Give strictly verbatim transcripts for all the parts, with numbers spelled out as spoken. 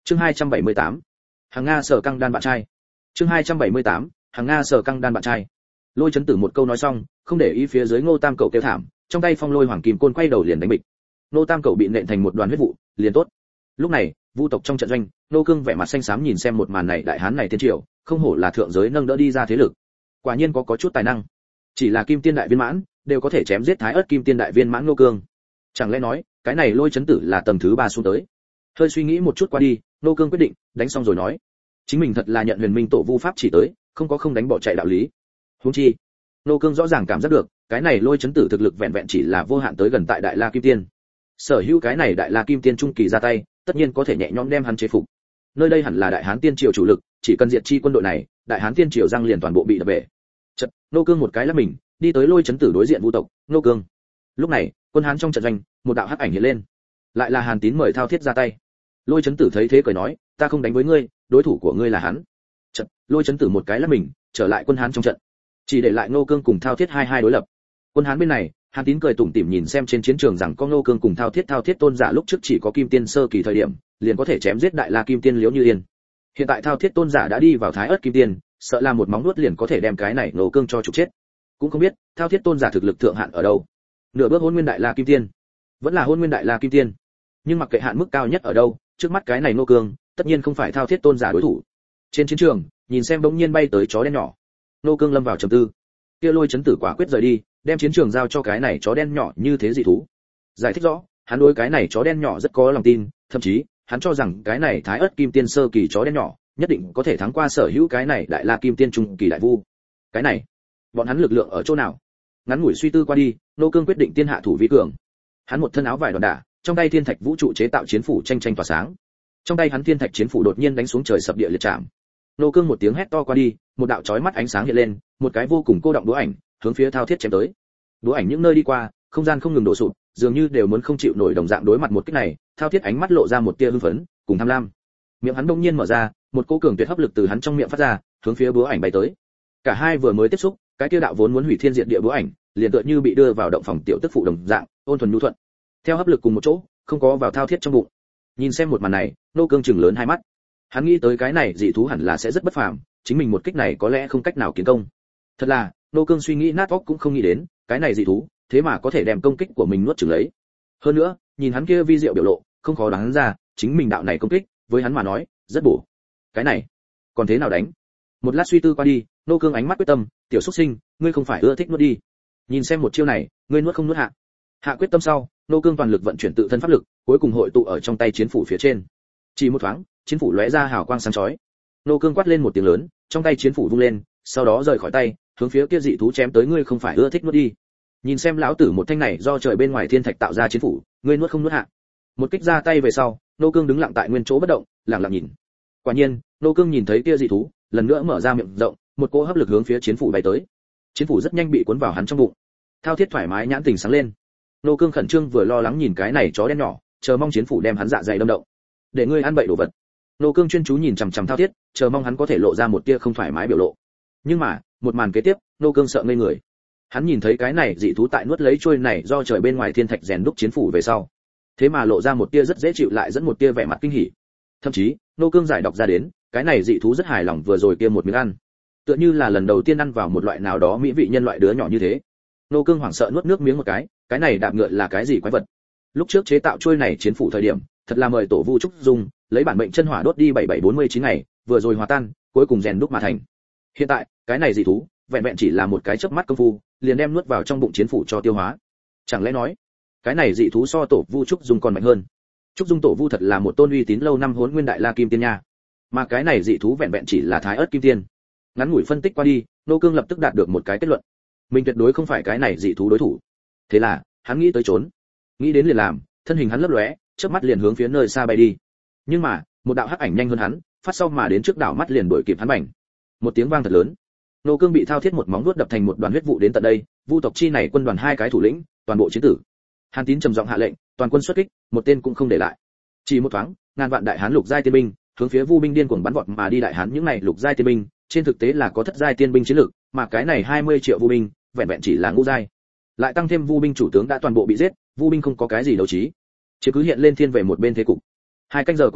Chương hai trăm bảy mươi tám, hàng Nga sở căng đan bạn trai. Chương hai trăm bảy mươi tám, hàng Nga sở căng đan bạn trai. Lôi Chấn Tử một câu nói xong, không để ý phía dưới Ngô Tam Cẩu kêu thảm, trong tay phong lôi hoàng kim côn quay đầu liền đánh bịch. Ngô Tam Cẩu bị nện thành một đoàn huyết vụ, liền tốt. Lúc này, Vu tộc trong trận doanh, Nô Cương vẻ mặt xanh xám nhìn xem một màn này, đại hán này tiên triều, không hổ là thượng giới nâng đỡ đi ra thế lực. Quả nhiên có có chút tài năng. Chỉ là kim tiên đại viên mãn, đều có thể chém giết thái ớt kim tiên đại viên mãn Nô Cương. Chẳng lẽ nói, cái này Lôi Chấn Tử là tầng thứ ba xuống tới? Hơi suy nghĩ một chút qua đi, Nô Cương quyết định, đánh xong rồi nói, chính mình thật là nhận Huyền Minh Tổ Vu pháp chỉ tới, không có không đánh bỏ chạy đạo lý. Huống chi, Nô Cương rõ ràng cảm giác được, cái này Lôi Chấn Tử thực lực vẹn vẹn chỉ là vô hạn tới gần tại Đại La Kim Tiên. Sở hữu cái này Đại La Kim Tiên trung kỳ ra tay, tất nhiên có thể nhẹ nhõm đem hắn chế phục. Nơi đây hẳn là Đại Hán Tiên triều chủ lực, chỉ cần diệt chi quân đội này, Đại Hán Tiên triều răng liền toàn bộ bị đập bể. Chợt, Nô Cương một cái là mình, đi tới Lôi Chấn Tử đối diện Vu tộc, Nô Cương. Lúc này, quân Hán trong trận doanh, một đạo hắc ảnh hiện lên. Lại là Hàn Tín mời Thao Thiết ra tay. Lôi Chấn Tử thấy thế cười nói, ta không đánh với ngươi, đối thủ của ngươi là hắn. Chợt, Lôi Chấn Tử một cái là mình, trở lại quân Hán trong trận. Chỉ để lại Nô Cương cùng Thao Thiết hai hai đối lập. Quân Hán bên này, Hàn Tín cười tủm tỉm nhìn xem trên chiến trường rằng có Nô Cương cùng Thao Thiết, Thao Thiết tôn giả lúc trước chỉ có kim tiên sơ kỳ thời điểm, liền có thể chém giết Đại La Kim Tiên Liễu Như Yên. Hiện tại Thao Thiết tôn giả đã đi vào Thái Ức Kim Tiên, sợ là một móng nuốt liền có thể đem cái này Nô Cương cho trục chết. Cũng không biết, Thao Thiết tôn giả thực lực thượng hạn ở đâu. Nửa bước Hôn Nguyên Đại La Kim Tiên, vẫn là Hôn Nguyên Đại La Kim Tiên. Nhưng mặc kệ hạn mức cao nhất ở đâu, trước mắt cái này Nô Cương, tất nhiên không phải Thao Thiết tôn giả đối thủ. Trên chiến trường, nhìn xem bỗng nhiên bay tới chó đen nhỏ, Nô Cương lâm vào trầm tư. Kia Lôi Chấn Tử quả quyết rời đi, đem chiến trường giao cho cái này chó đen nhỏ như thế dị thú. Giải thích rõ, hắn đối cái này chó đen nhỏ rất có lòng tin, thậm chí, hắn cho rằng cái này Thái Ức Kim Tiên sơ kỳ chó đen nhỏ, nhất định có thể thắng qua sở hữu cái này Đại La Kim Tiên trung kỳ đại vu. Cái này, bọn hắn lực lượng ở chỗ nào? Ngắn ngủi suy tư qua đi, Nô Cương quyết định tiên hạ thủ vi cường. Hắn một thân áo vải đòn đả, trong tay thiên thạch vũ trụ chế tạo chiến phủ tranh tranh tỏa sáng. Trong tay hắn thiên thạch chiến phủ đột nhiên đánh xuống trời sập địa liệt chạm. Nô Cương một tiếng hét to qua đi, một đạo chói mắt ánh sáng hiện lên, một cái vô cùng cô động đũa ảnh, hướng phía Thao Thiết chém tới. Đũa ảnh những nơi đi qua, không gian không ngừng đổ sụp, dường như đều muốn không chịu nổi đồng dạng đối mặt một kích này. Thao Thiết ánh mắt lộ ra một tia hưng phấn, cùng tham lam. Miệng hắn đột nhiên mở ra, một cỗ cường tuyệt hấp lực từ hắn trong miệng phát ra, hướng phía búa ảnh bay tới. Cả hai vừa mới tiếp xúc, cái kia đạo vốn muốn hủy thiên diệt địa búa ảnh, liền tựa như bị đưa vào động phòng tiểu tức phụ đồng dạng, ôn thuần nhu thuận. Theo hấp lực cùng một chỗ, không có vào Thao Thiết trong bụng. Nhìn xem một màn này, Nô Cương trừng lớn hai mắt. Hắn nghĩ tới cái này dị thú hẳn là sẽ rất bất phàm, chính mình một kích này có lẽ không cách nào kiến công. Thật là, Nô Cương suy nghĩ nát óc cũng không nghĩ đến, cái này dị thú, thế mà có thể đem công kích của mình nuốt chửng lấy. Hơn nữa, nhìn hắn kia vi diệu biểu lộ, không khó đoán ra, chính mình đạo này công kích, với hắn mà nói, rất bổ. Cái này, còn thế nào đánh? Một lát suy tư qua đi, Nô Cương ánh mắt quyết tâm, tiểu xuất sinh, ngươi không phải ưa thích nuốt đi. Nhìn xem một chiêu này, ngươi nuốt không nuốt hạ. Hạ quyết tâm sau, Nô Cương toàn lực vận chuyển tự thân pháp lực, cuối cùng hội tụ ở trong tay chiến phủ phía trên. Chỉ một thoáng, chiến phủ lóe ra hào quang sáng chói. Nô Cương quát lên một tiếng lớn, trong tay chiến phủ vung lên, sau đó rời khỏi tay, hướng phía kia dị thú chém tới. Ngươi không phải ưa thích nuốt đi? Nhìn xem lão tử một thanh này do trời bên ngoài thiên thạch tạo ra chiến phủ, ngươi nuốt không nuốt hạ? Một kích ra tay về sau, Nô Cương đứng lặng tại nguyên chỗ bất động, lặng lặng nhìn. Quả nhiên, Nô Cương nhìn thấy kia dị thú, lần nữa mở ra miệng rộng, một cỗ hấp lực hướng phía chiến phủ bay tới. Chiến phủ rất nhanh bị cuốn vào hắn trong bụng. Thao Thiết thoải mái nhãn tình sáng lên. Nô Cương khẩn trương vừa lo lắng nhìn cái này chó đen nhỏ, chờ mong chiến phủ đem hắn dạ dày đâm động. Để ngươi ăn bậy đồ vật. Nô Cương chuyên chú nhìn chằm chằm Thao Thiết, chờ mong hắn có thể lộ ra một tia không thoải mái biểu lộ. Nhưng mà, một màn kế tiếp, Nô Cương sợ ngây người. Hắn nhìn thấy cái này dị thú tại nuốt lấy trôi này do trời bên ngoài thiên thạch rèn đúc chiến phủ về sau, thế mà lộ ra một tia rất dễ chịu lại dẫn một tia vẻ mặt kinh hỉ. Thậm chí, Nô Cương giải đọc ra đến, cái này dị thú rất hài lòng vừa rồi kia một miếng ăn, tựa như là lần đầu tiên ăn vào một loại nào đó mỹ vị nhân loại đứa nhỏ như thế. Nô Cương hoảng sợ nuốt nước miếng một cái, cái này đạp ngựa là cái gì quái vật? Lúc trước chế tạo trôi này chiến phủ thời điểm, thật là mời tổ vu trúc dung, lấy bản mệnh chân hỏa đốt đi bảy bảy bốn mươi chín ngày, vừa rồi hòa tan, cuối cùng rèn đúc mà thành. Hiện tại, cái này dị thú, vẹn vẹn chỉ là một cái chớp mắt công phu, liền đem nuốt vào trong bụng chiến phủ cho tiêu hóa. Chẳng lẽ nói, cái này dị thú so tổ vu trúc dung còn mạnh hơn? Trúc dung tổ vu thật là một tôn uy tín lâu năm Hỗn Nguyên Đại La Kim Tiên nha. Mà cái này dị thú vẹn vẹn chỉ là Thái Ức Kim Tiên. Ngắn ngủi phân tích qua đi, Nô Cương lập tức đạt được một cái kết luận. Mình tuyệt đối không phải cái này dị thú đối thủ. Thế là, hắn nghĩ tới trốn. Nghĩ đến liền làm, thân hình hắn lấp lóe, chớp mắt liền hướng phía nơi xa bay đi. Nhưng mà, một đạo hắc ảnh nhanh hơn hắn, phát sau mà đến trước đảo mắt liền đuổi kịp hắn bành. Một tiếng vang thật lớn. Nô Cương bị Thao Thiết một móng vuốt đập thành một đoàn huyết vụ đến tận đây, Vu tộc chi này quân đoàn hai cái thủ lĩnh, toàn bộ chiến tử. Hàn Tín trầm giọng hạ lệnh, toàn quân xuất kích, một tên cũng không để lại. Chỉ một thoáng, ngàn vạn đại hán lục giai tiên binh, hướng phía Vu binh điên cuồng bắn vọt mà đi. Đại hán những này lục giai tiên binh, trên thực tế là có thất giai tiên binh chiến lực, mà cái này hai mươi triệu Vu binh, vẹn vẹn chỉ là ngũ giai. Lại tăng thêm Vu binh chủ tướng đã toàn bộ bị giết, Vu binh không có cái gì đấu trí. Chỉ cứ hiện lên thiên về một bên thế cục. Hai canh giờ qua đi,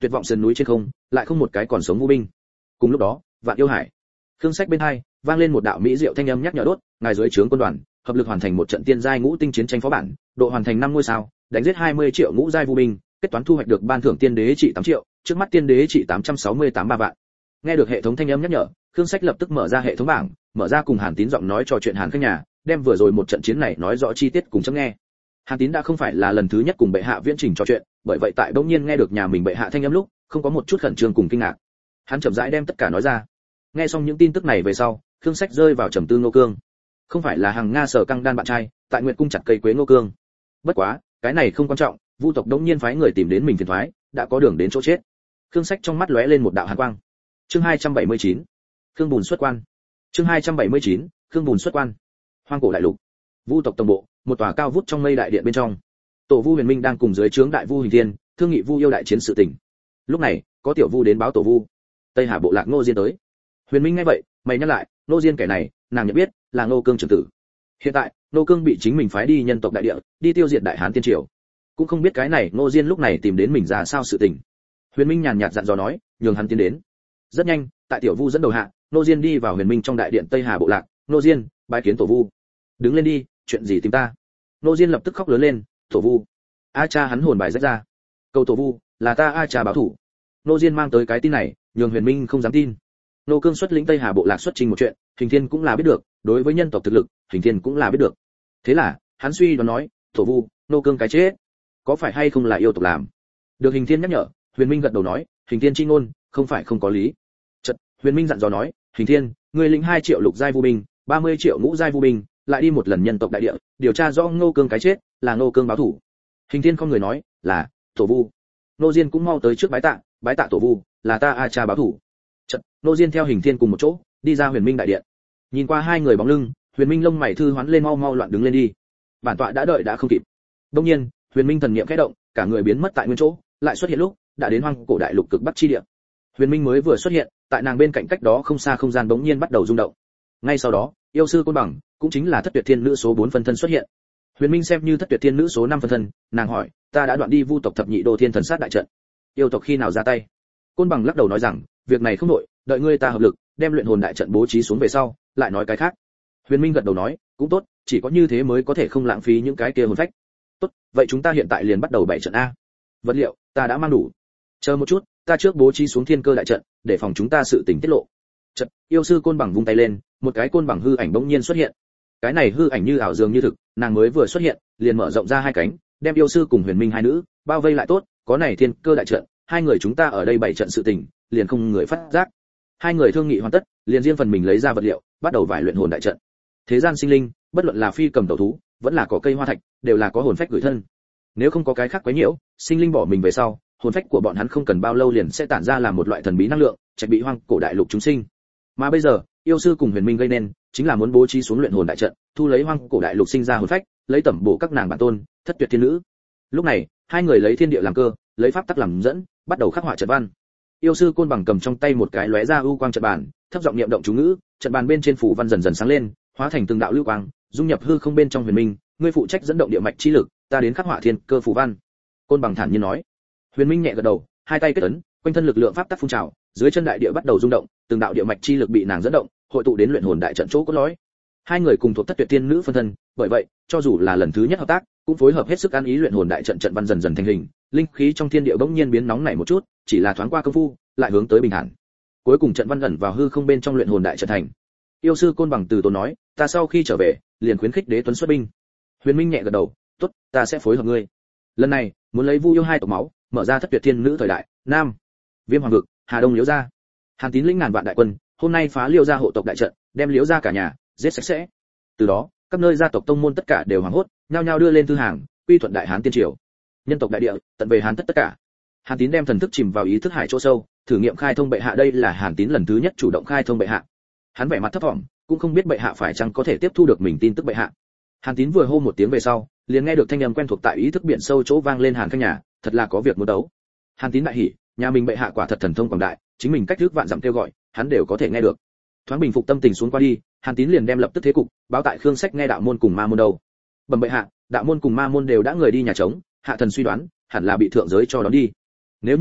tuyệt vọng sườn núi trên không lại không một cái còn sống vu binh. Cùng lúc đó, Vạn Yêu Hải, Khương Sách bên hai vang lên một đạo mỹ diệu thanh âm nhắc nhở đốt, ngài dưới trướng quân đoàn, hợp lực hoàn thành một trận tiên giai ngũ tinh chiến tranh phó bản, độ hoàn thành năm ngôi sao, đánh giết hai mươi triệu ngũ giai vu binh, kết toán thu hoạch được ban thưởng tiên đế trị tám triệu, trước mắt tiên đế trị tám trăm sáu mươi tám ba vạn. Nghe được hệ thống thanh âm nhắc nhở, Khương Sách lập tức mở ra hệ thống bảng, mở ra cùng Hàn Tín giọng nói trò chuyện Hàn Khanh nhà, đem vừa rồi một trận chiến này nói rõ chi tiết cùng chấm nghe. Hàn Tín đã không phải là lần thứ nhất cùng bệ hạ viễn trình trò chuyện, bởi vậy tại bỗng nhiên nghe được nhà mình bệ hạ thanh âm lúc, không có một chút khẩn trương cùng kinh ngạc. Hắn chậm rãi đem tất cả nói ra. Nghe xong những tin tức này về sau, Khương Sách rơi vào trầm tư Ngô Cương. Không phải là hàng Nga Sở Căng Đan bạn trai, tại Nguyệt cung chặt cây quế Ngô Cương. Bất quá, cái này không quan trọng, Vu tộc đống nhiên phái người tìm đến mình phiền toái, đã có đường đến chỗ chết. Khương Sách trong mắt lóe lên một đạo hàn quang. Chương hai trăm bảy mươi chín, Khương Bùn xuất quan. Chương hai trăm bảy mươi chín, Khương Bùn xuất quan. Hoang cổ đại lục, Vu tộc tổng bộ, một tòa cao vút trong mây đại điện bên trong. Tổ Vu Huyền Minh đang cùng dưới trướng đại Vu Hình Thiên, thương nghị Vu yêu đại chiến sự tình. Lúc này, có tiểu Vu đến báo tổ Vu. Tây Hà bộ lạc Ngô Diên tới. Huyền Minh nghe vậy, mày nhắc lại, Ngô Diên kẻ này, nàng nhận biết, là Ngô Cương trưởng tử. Hiện tại, Ngô Cương bị chính mình phái đi nhân tộc đại địa, đi tiêu diệt Đại Hán tiên triều. Cũng không biết cái này Ngô Diên lúc này tìm đến mình ra sao sự tình. Huyền Minh nhàn nhạt dặn dò nói, nhường hắn tiến đến. Rất nhanh, tại tiểu Vu dẫn đầu hạ, Ngô Diên đi vào Huyền Minh trong đại điện Tây Hà bộ lạc. Ngô Diên, bái kiến tổ Vu. Đứng lên đi, chuyện gì tìm ta? Ngô Diên lập tức khóc lớn lên, tổ Vu. A cha hắn hồn bài rách ra. Cầu tổ Vu, là ta A cha báo thủ. Ngô Diên mang tới cái tin này, nhường Huyền Minh không dám tin. Ngô Cương xuất lĩnh Tây Hà bộ lạc xuất trình một chuyện, Hình Thiên cũng là biết được, đối với nhân tộc thực lực, Hình Thiên cũng là biết được. Thế là, hắn suy đoán nói, tổ Vu, Ngô Cương cái chết, có phải hay không là yêu tộc làm? Được Hình Thiên nhắc nhở, Huyền Minh gật đầu nói, Hình Thiên chi ngôn, không phải không có lý. Chợt, Huyền Minh dặn dò nói, Hình Thiên, ngươi lĩnh hai triệu lục giai vu binh, ba mươi triệu ngũ giai vu binh, lại đi một lần nhân tộc đại địa, điều tra rõ Ngô Cương cái chết, là Ngô Cương báo thủ. Hình Thiên không người nói, là tổ Vu. Ngô Diên cũng mau tới trước bái tạ, bái tạ tổ Vu, là ta A cha báo thủ. Chợt, Ngô Diên theo Hình Thiên cùng một chỗ, đi ra Huyền Minh đại điện. Nhìn qua hai người bóng lưng, Huyền Minh lông mày thư hoán lên, mau mau loạn đứng lên đi. Bản tọa đã đợi đã không kịp. Đương nhiên, Huyền Minh thần niệm khẽ động, cả người biến mất tại nguyên chỗ, lại xuất hiện lúc đã đến hoang cổ đại lục cực bắc chi địa. Huyền Minh mới vừa xuất hiện, tại nàng bên cạnh cách đó không xa không gian bỗng nhiên bắt đầu rung động. Ngay sau đó, yêu sư Côn Bằng, cũng chính là Thất Tuyệt Thiên Nữ số bốn phân thân xuất hiện. Huyền Minh xem như Thất Tuyệt Thiên Nữ số năm phân thân, nàng hỏi, ta đã đoạn đi Vu tộc thập nhị đô thiên thần sát đại trận, yêu tộc khi nào ra tay? Côn Bằng lắc đầu nói rằng, việc này không nội, đợi ngươi ta hợp lực, đem luyện hồn đại trận bố trí xuống về sau, lại nói cái khác. Huyền Minh gật đầu nói, cũng tốt, chỉ có như thế mới có thể không lãng phí những cái kia hồn phách. Tốt, vậy chúng ta hiện tại liền bắt đầu bảy trận a. Vật liệu, ta đã mang đủ. Chờ một chút, ta trước bố trí xuống thiên cơ đại trận, để phòng chúng ta sự tình tiết lộ. Trận, yêu sư Côn Bằng vung tay lên, một cái côn bằng hư ảnh bỗng nhiên xuất hiện. Cái này hư ảnh như ảo dường như thực, nàng mới vừa xuất hiện, liền mở rộng ra hai cánh, đem yêu sư cùng Huyền Minh hai nữ bao vây lại. Tốt, có này thiên cơ đại trận, hai người chúng ta ở đây bảy trận sự tình, liền không người phát giác. Hai người thương nghị hoàn tất, liền riêng phần mình lấy ra vật liệu, bắt đầu vải luyện hồn đại trận. Thế gian sinh linh, bất luận là phi cầm tẩu thú, vẫn là có cây hoa thạch, đều là có hồn phách gửi thân. Nếu không có cái khác quấy nhiễu, sinh linh bỏ mình về sau, hồn phách của bọn hắn không cần bao lâu liền sẽ tản ra làm một loại thần bí năng lượng, trạch bị hoang cổ đại lục chúng sinh. Mà bây giờ, yêu sư cùng Huyền Minh gây nên, chính là muốn bố trí xuống luyện hồn đại trận, thu lấy hoang cổ đại lục sinh ra hồn phách, lấy tẩm bổ các nàng bản tôn, Thất Tuyệt Thiên Nữ. Lúc này, hai người lấy thiên địa làm cơ, lấy pháp tắc làm dẫn, bắt đầu khắc họa trận văn. Yêu sư Côn Bằng cầm trong tay một cái lóe ra ưu quang trận bàn, thấp giọng niệm động chú ngữ, trận bàn bên trên phủ văn dần dần sáng lên, hóa thành từng đạo lưu quang, dung nhập hư không bên trong Huyền Minh, ngươi phụ trách dẫn động địa mạch chi lực, ta đến khắc họa thiên cơ phủ văn. Côn Bằng thản nhiên nói. Huyền Minh nhẹ gật đầu, hai tay kết ấn, quanh thân lực lượng pháp tắc phun trào, dưới chân đại địa bắt đầu rung động, từng đạo địa mạch chi lực bị nàng dẫn động, hội tụ đến luyện hồn đại trận chỗ cốt lõi. Hai người cùng thuộc Thất Tuyệt Thiên Nữ phân thân, bởi vậy, cho dù là lần thứ nhất hợp tác, cũng phối hợp hết sức ăn ý, luyện hồn đại trận trận văn dần dần thành hình, linh khí trong thiên địa bỗng nhiên biến nóng nảy một chút, chỉ là thoáng qua công phu, lại hướng tới bình thản. Cuối cùng trận văn ẩn vào hư không bên trong luyện hồn đại trận thành. Yêu sư Côn Bằng từ tốn nói, ta sau khi trở về, liền khuyến khích Đế Tuấn xuất binh. Huyền Minh nhẹ gật đầu, tốt, ta sẽ phối hợp ngươi. Lần này, muốn lấy Vu yêu hai tộc máu, mở ra Thất Tuyệt Thiên Nữ thời đại, Nam Viêm Hoàng vực, Hà Đông Liễu gia. Hàn Tín lĩnh ngàn vạn đại quân, hôm nay phá Liễu gia hộ tộc đại trận, đem Liễu gia cả nhà giết sạch sẽ. Từ đó, các nơi gia tộc tông môn tất cả đều hoảng hốt, nhao nhao đưa lên thư hàng, quy thuận Đại Hán tiên triều. Nhân tộc đại địa, tận về Hán tất tất cả. Hàn Tín đem thần thức chìm vào ý thức hải chỗ sâu, thử nghiệm khai thông bệ hạ, đây là Hàn Tín lần thứ nhất chủ động khai thông bệ hạ. Hắn vẻ mặt thấp vọng, cũng không biết bệ hạ phải chăng có thể tiếp thu được mình tin tức bệ hạ. Hàn Tín vừa hô một tiếng về sau, liền nghe được thanh âm quen thuộc tại ý thức biển sâu chỗ vang lên, Hàn Khanh nhà, thật là có việc muốn đấu. Hàn Tín đại hỉ, nhà mình bệ hạ quả thật thần thông quảng đại, chính mình cách trước vạn dặm kêu gọi, hắn đều có thể nghe được. Thoáng bình phục tâm tình xuống qua đi, Hàn Tín liền đem lập tức thế cục báo tại Khương Sách nghe, đạo môn cùng ma môn đâu. Bẩm bệ hạ, đạo môn cùng ma môn đều đã người đi nhà trống, hạ thần suy đoán, hẳn là bị thượng giới cho đón đi. Nếu như thế,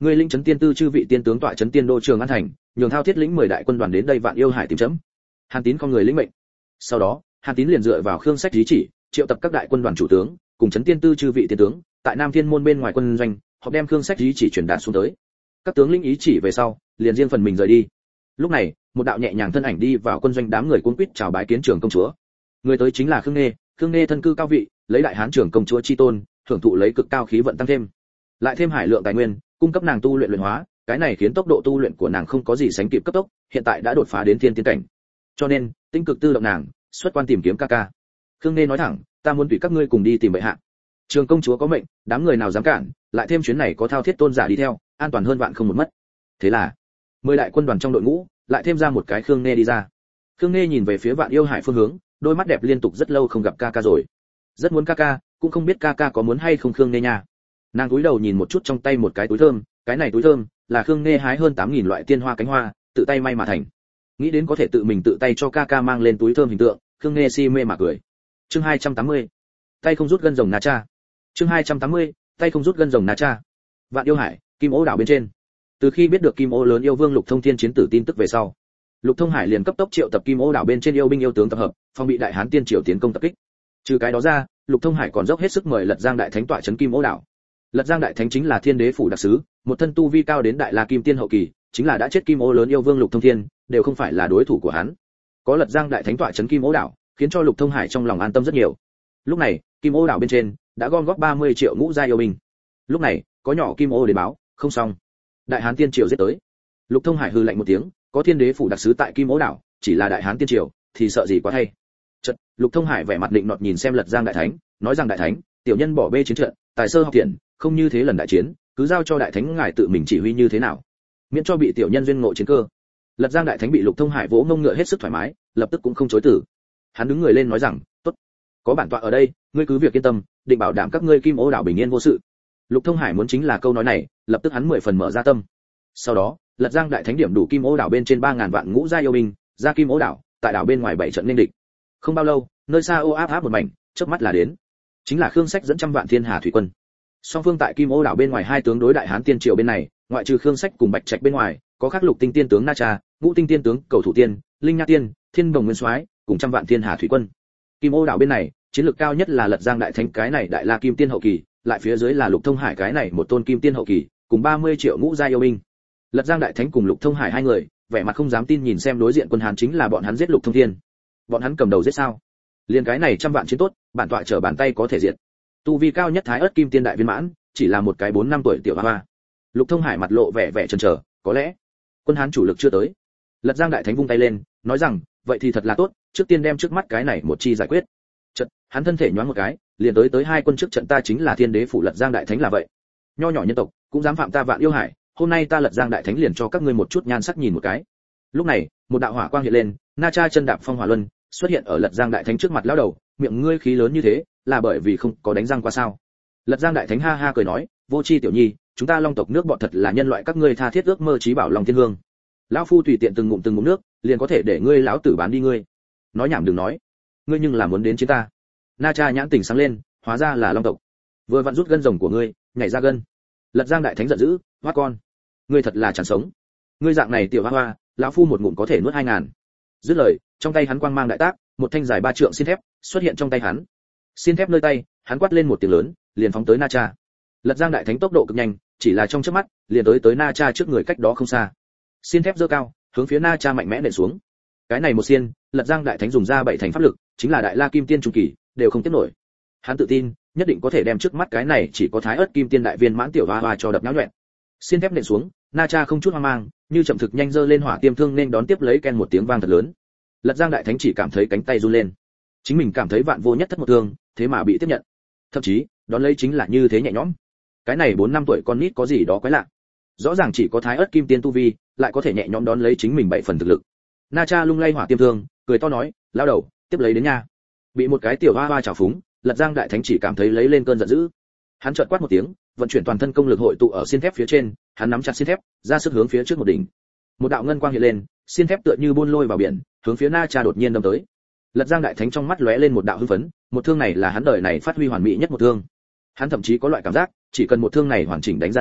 Ngươi lĩnh chấn tiên tư chư vị tiên tướng tọa chấn tiên đô Trường An thành, nhường Thao Thiết lĩnh mười đại quân đoàn đến đây Vạn Yêu Hải tìm chấm. Hàn Tín con người lĩnh mệnh. Sau đó, Hàn Tín liền dựa vào Khương Sách ý chỉ, triệu tập các đại quân đoàn chủ tướng, cùng chấn tiên tư chư vị tiên tướng, tại Nam Thiên môn bên ngoài quân doanh, họ đem Khương Sách ý chỉ truyền đạt xuống tới. Các tướng lĩnh ý chỉ về sau, liền riêng phần mình rời đi. Lúc này, một đạo nhẹ nhàng thân ảnh đi vào quân doanh, đám người cuống quýt chào bái kiến trưởng công chúa. Người tới chính là Khương Nghê, Khương Nghê thân cư cao vị, lấy đại hán trưởng công chúa chi tôn, hưởng thụ lấy cực cao khí vận tăng thêm, lại thêm hải lượng tài nguyên, cung cấp nàng tu luyện luyện hóa, cái này khiến tốc độ tu luyện của nàng không có gì sánh kịp cấp tốc, hiện tại đã đột phá đến thiên tiên cảnh. Cho nên, tinh cực tư động nàng, xuất quan tìm kiếm ca ca. Khương Nghê nói thẳng, ta muốn tùy các ngươi cùng đi tìm bệ hạ. Trường công chúa có mệnh, đám người nào dám cản, lại thêm chuyến này có Thao Thiết tôn giả đi theo, an toàn hơn vạn không một mất. Thế là, mười đại quân đoàn trong đội ngũ, lại thêm ra một cái Khương Nghê đi ra. Khương Nghê nhìn về phía Vạn Yêu Hải phương hướng, đôi mắt đẹp liên tục rất lâu không gặp ca ca rồi. Rất muốn ca ca, cũng không biết ca ca có muốn hay không Khương Nghê nha. Nàng cúi đầu nhìn một chút trong tay một cái túi thơm, cái này túi thơm là Khương Nghê hái hơn tám nghìn loại tiên hoa cánh hoa, tự tay may mà thành. Nghĩ đến có thể tự mình tự tay cho ca ca mang lên túi thơm hình tượng, Khương Nghê si mê mà cười. Chương hai trăm tám mươi. Tay không rút gân rồng Na Cha. Chương hai trăm tám mươi. Tay không rút gân rồng Na Cha. Vạn Yêu Hải, Kim Ô đảo bên trên. Từ khi biết được Kim Ô lớn yêu vương Lục Thông Thiên chiến tử tin tức về sau, Lục Thông Hải liền cấp tốc triệu tập Kim Ô đảo bên trên yêu binh yêu tướng tập hợp, phòng bị Đại Hán Tiên triều tiến công tập kích. Trừ cái đó ra, Lục Thông Hải còn dốc hết sức mời Lật Giang Đại Thánh tọa trấn Kim Ô đảo. Lật Giang Đại Thánh chính là Thiên Đế phủ đặc sứ, một thân tu vi cao đến Đại La Kim Tiên hậu kỳ, chính là đã chết Kim Ô lớn yêu vương Lục Thông Thiên, đều không phải là đối thủ của hắn. Có Lật Giang Đại Thánh tọa trấn Kim Ô đảo, khiến cho Lục Thông Hải trong lòng an tâm rất nhiều. Lúc này, Kim Ô đảo bên trên đã gom góp ba mươi triệu ngũ gia yêu binh. Lúc này, có nhỏ Kim Ô đến báo, không xong, Đại Hán Tiên triều giết tới. Lục Thông Hải hừ lạnh một tiếng, có Thiên Đế phủ đặc sứ tại Kim Ô đảo, chỉ là Đại Hán Tiên triều, thì sợ gì quá thay. Chợt, Lục Thông Hải vẻ mặt định nọt nhìn xem Lật Giang Đại Thánh, nói rằng Đại Thánh, tiểu nhân bỏ bê chiến trận, tài sơ học thiện, không như thế lần đại chiến, cứ giao cho Đại Thánh ngài tự mình chỉ huy như thế nào, miễn cho bị tiểu nhân duyên ngộ chiến cơ. Lật Giang Đại Thánh bị Lục Thông Hải vỗ ngông ngựa hết sức thoải mái, lập tức cũng không chối từ. Hắn đứng người lên nói rằng, tốt, có bản tọa ở đây, ngươi cứ việc yên tâm, định bảo đảm các ngươi Kim Ô đảo bình yên vô sự. Lục Thông Hải muốn chính là câu nói này, lập tức hắn mười phần mở ra tâm. Sau đó, Lật Giang Đại Thánh điểm đủ Kim Ô đảo bên trên ba ngàn vạn ngũ gia yêu binh, ra Kim Ô đảo, tại đảo bên ngoài bảy trận nên địch. Không bao lâu, nơi xa ô áp áp một mảnh, chớp mắt là đến. Chính là Khương Sách dẫn trăm vạn thiên hà thủy quân. Song phương tại Kim Ô đảo bên ngoài hai tướng đối Đại Hán Tiên triều bên này, ngoại trừ Khương Sách cùng Bạch Trạch bên ngoài, có khác Lục Tinh Tiên tướng Na Cha, Ngũ Tinh Tiên tướng Cầu Thủ Tiên, Linh Nha Tiên, Thiên Đồng Nguyên Soái, cùng trăm vạn thiên hà thủy quân. Kim Ô đảo bên này, chiến lược cao nhất là Lật Giang Đại Thánh cái này Đại La Kim Tiên hậu kỳ, lại phía dưới là Lục Thông Hải cái này một tôn Kim Tiên hậu kỳ, cùng ba mươi triệu ngũ gia yêu binh. Lật Giang Đại Thánh cùng Lục Thông Hải hai người, vẻ mặt không dám tin nhìn xem đối diện quân Hán chính là bọn hắn giết Lục Thông Thiên. Bọn hắn cầm đầu giết sao? Liên cái này trăm vạn chiến tốt, bản tọa trở bàn tay có thể diệt. Tu vi cao nhất Thái Ức Kim Tiên đại viên mãn, chỉ là một cái bốn năm tuổi tiểu hoa. Lục Thông Hải mặt lộ vẻ vẻ chần chờ, có lẽ quân Hán chủ lực chưa tới. Lật Giang Đại Thánh vung tay lên, nói rằng, vậy thì thật là tốt, trước tiên đem trước mắt cái này một chi giải quyết. Chợt, hắn thân thể nhoáng một cái, liền tới tới hai quân trước trận, ta chính là Thiên Đế phủ Lật Giang Đại Thánh là vậy. Nho nhỏ nhân tộc, cũng dám phạm ta Vạn Yêu Hải, hôm nay ta Lật Giang Đại Thánh liền cho các ngươi một chút nhan sắc nhìn một cái. Lúc này, một đạo hỏa quang hiện lên, Na Cha chân đạp phong hỏa luân, xuất hiện ở Lật Giang Đại Thánh trước mặt lão đầu, miệng ngươi khí lớn như thế, là bởi vì không có đánh răng qua sao? Lật Giang Đại Thánh ha ha cười nói, vô chi tiểu nhi, chúng ta Long tộc nước bọn thật là nhân loại các ngươi tha thiết ước mơ chí bảo Long Thiên Hương. Lão phu tùy tiện từng ngụm từng ngụm nước, liền có thể để ngươi lão tử bán đi ngươi. Nói nhảm đừng nói, ngươi nhưng là muốn đến chiến ta. Na Cha nhãn tỉnh sáng lên, hóa ra là Long tộc. Vừa vặn rút gân rồng của ngươi, nhảy ra gân. Lật Giang Đại Thánh giận dữ, hoa con, ngươi thật là chẳng sống. Ngươi dạng này tiểu hoa hoa, lão phu một ngụm có thể nuốt hai ngàn. Dứt lời, trong tay hắn quang mang đại tác, một thanh dài ba trượng xiên thép xuất hiện trong tay hắn. Xiên thép nơi tay, hắn quát lên một tiếng lớn, liền phóng tới Na Cha. Lật Giang Đại Thánh tốc độ cực nhanh, chỉ là trong chớp mắt, liền tới tới Na Cha trước người cách đó không xa. Xiên thép giơ cao, hướng phía Na Cha mạnh mẽ nện xuống. Cái này một xiên, Lật Giang Đại Thánh dùng ra bảy thành pháp lực, chính là Đại La Kim Tiên trung kỳ, đều không tiếp nổi. Hắn tự tin, nhất định có thể đem trước mắt cái này chỉ có Thái Ức Kim Tiên đại viên mãn tiểu hoa hoa cho đập nhão nhuyễn. Xiên thép nện xuống, Na Cha không chút hoang mang, như chậm thực nhanh giơ lên hỏa tiêm thương nên đón tiếp lấy ken một tiếng vang thật lớn. Lật Giang Đại Thánh chỉ cảm thấy cánh tay run lên. Chính mình cảm thấy vạn vô nhất thất một thương, thế mà bị tiếp nhận. Thậm chí, đón lấy chính là như thế nhẹ nhõm. Cái này bốn năm tuổi con nít có gì đó quái lạ. Rõ ràng chỉ có Thái Ức Kim Tiên tu vi, lại có thể nhẹ nhõm đón lấy chính mình bảy phần thực lực. Na Cha lung lay hỏa tiêm thương, cười to nói, lao đầu, tiếp lấy đến nha. Bị một cái tiểu hoa hoa chảo phúng, Lật Giang Đại Thánh chỉ cảm thấy lấy lên cơn giận dữ. Hắn chợt quát một tiếng, vận chuyển toàn thân công lực hội tụ ở xiên thép phía trên, hắn nắm chặt xiên thép, ra sức hướng phía trước một đỉnh. Một đạo ngân quang hiện lên, xiên thép tựa như buôn lôi vào biển, hướng phía Na Cha đột nhiên đâm tới. Lật Giang Đại Thánh trong mắt lóe lên một đạo hưng phấn, một thương này là hắn đời này phát huy hoàn mỹ nhất một thương. Hắn thậm chí có loại cảm giác, chỉ cần một thương này hoàn chỉnh đánh ra đến,